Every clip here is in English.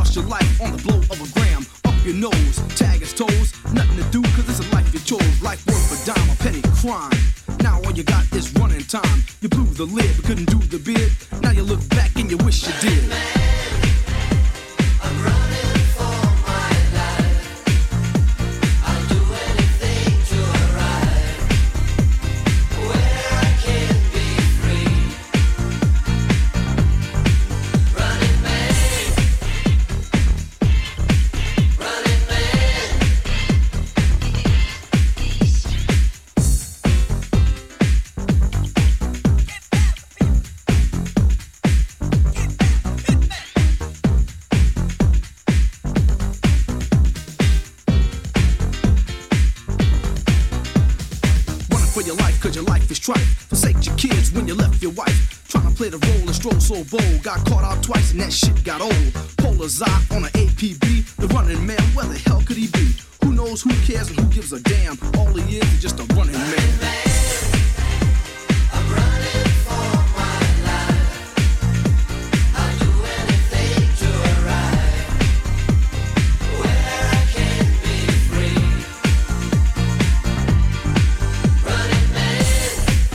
cost your life on the blow of a gram. Up your nose, tag his toes. Nothing to do, cause it's a life you chose. Life worth a dime, a penny crime. Now all you got is running time. You blew the lid, but couldn't do the bid. Now you look back and you wish you did. I'm running for my life. I'll do anything to arrive where I can be free. Running man, running man. For your life, cause your life is trite. Forsake your kids when you left your wife. Trying to play the role and stroll so bold. Got caught out twice and that shit got old. Polar's eye on an APB. The running man, where the hell could he be? Who knows, who cares, and who gives a damn? All he is just a running man. I'm running for my life. I'll do anything to arrive where I can be free. Running man,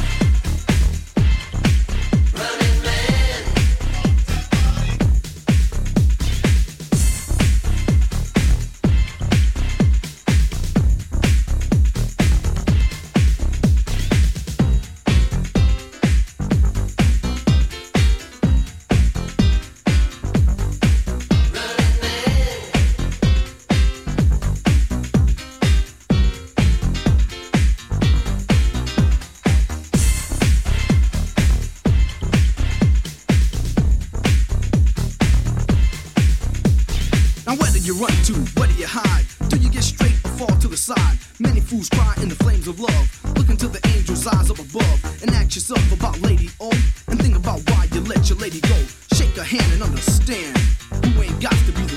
running man. Now where do you run to? Where do you hide? Do you get straight or fall to the side? Many fools cry in the flames of love. Look into the angel's eyes up above and ask yourself about Lady O, and think about why you let your lady go. Shake her hand and understand. You ain't got to be